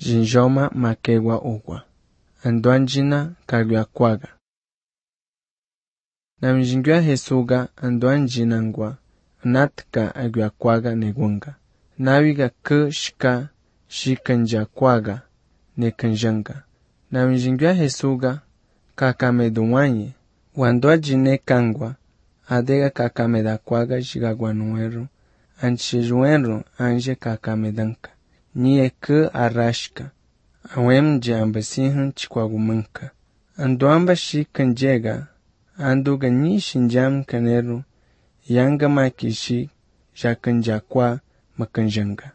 jinjoma makewa ugwa. Anduanjina kaluakwaga. Na mjingwa hesuga anduanjina ngwa. Natka aguakwaga negunga. Nawiga shika shikanjakwaga nekanjanga. Na mjingwa hesuga kakameduwanye. Wanduajine kangwa. Adega kakamedakwaga jigagwanuero. Anchiruero anje kakamedanka. Nye arashka. Awem jambasihan chikwagumanka. Anduamba shikanjega. Anduga nishinjam kanero. Yanga makishi jakanjakwa makanjanga.